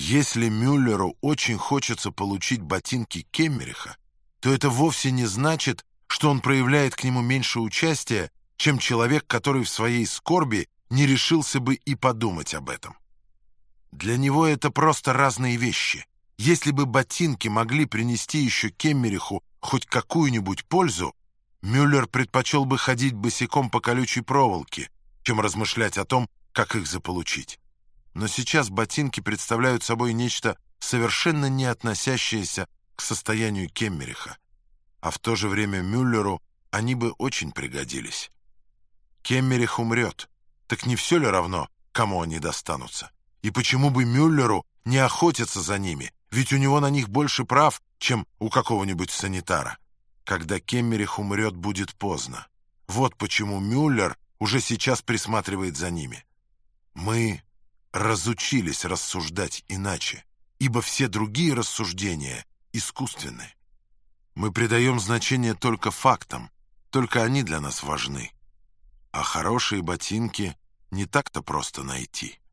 Если Мюллеру очень хочется получить ботинки Кеммериха, то это вовсе не значит, что он проявляет к нему меньше участия, чем человек, который в своей скорби не решился бы и подумать об этом. Для него это просто разные вещи. Если бы ботинки могли принести еще Кеммериху хоть какую-нибудь пользу, Мюллер предпочел бы ходить босиком по колючей проволоке, чем размышлять о том, как их заполучить. Но сейчас ботинки представляют собой нечто совершенно не относящееся к состоянию Кеммериха, а в то же время Мюллеру они бы очень пригодились. Кеммерих умрет, так не все ли равно, кому они достанутся? И почему бы Мюллеру не охотиться за ними, ведь у него на них больше прав, чем у какого-нибудь санитара. Когда Кеммерих умрет, будет поздно. Вот почему Мюллер уже сейчас присматривает за ними. Мы разучились рассуждать иначе, ибо все другие рассуждения искусственны. Мы придаем значение только фактам, только они для нас важны. А хорошие ботинки не так-то просто найти.